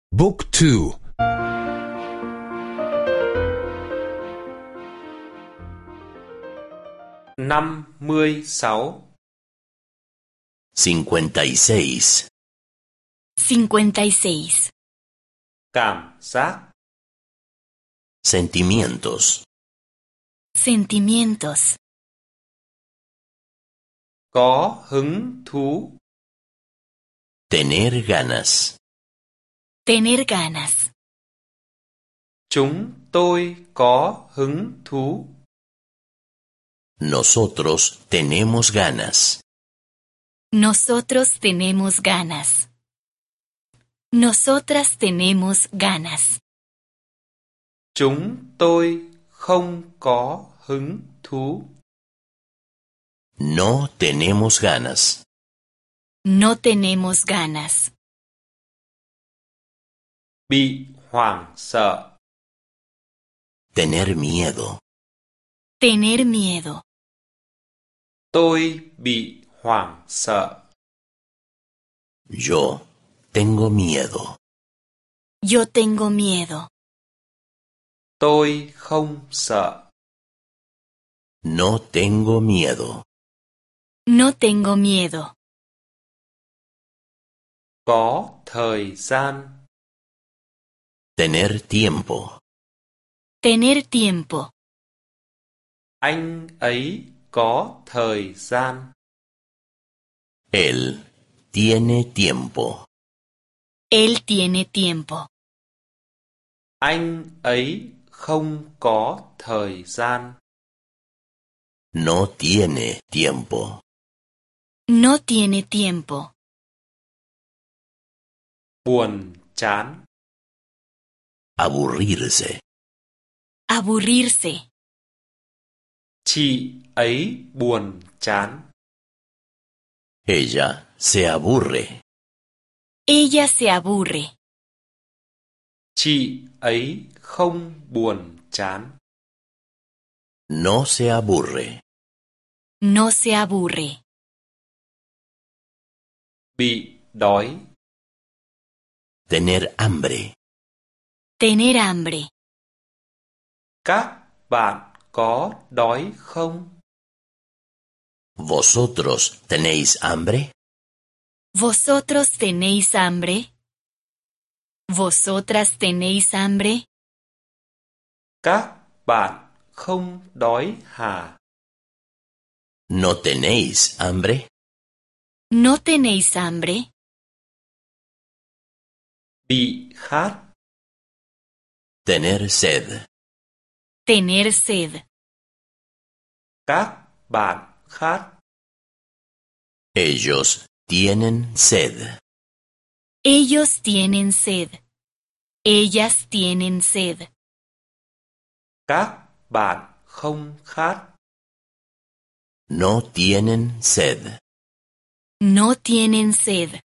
Book 2. 56. 56. 56. Cảm giác. Sentimientos. Sentimientos. Có hứng thú. Tener ganas. Tener ganas. Chúng tôi có hứng thú. Nosotros tenemos ganas. Nosotros tenemos ganas. Nosotras tenemos ganas. Chúng tôi không có hứng thú. No tenemos ganas. No tenemos ganas. Bị hoảng sợ. Tener miedo. Tener miedo. Tôi bị hoảng sợ. Yo tengo miedo. Yo tengo miedo. Tôi không sợ. No tengo miedo. No tengo miedo. Có thời gian. Tener tiempo. Tener tiempo. Anh ấy có thời gian. Él tiene tiempo. Él tiene tiempo. Anh ấy không có thời gian. No tiene tiempo. No tiene tiempo. Buồn chán. Aburrirse. Aburrirse. Chị ấy buồn chán. Ella se aburre. Ella se aburre. Chị ấy không buồn chán. No se aburre. No se aburre. Bị đói. Tener hambre. Tener hambre. Các bạn có đói không? ¿Vosotros tenéis hambre? ¿Vosotros tenéis hambre? ¿Vosotras tenéis hambre? Các bạn không đói hả? ¿No tenéis hambre? ¿No tenéis hambre? Bị khát. Tener sed. Tener sed. Các bạn khát. Ellos tienen sed. Ellos tienen sed. Ellas tienen sed. Các bạn không khát. No tienen sed. No tienen sed.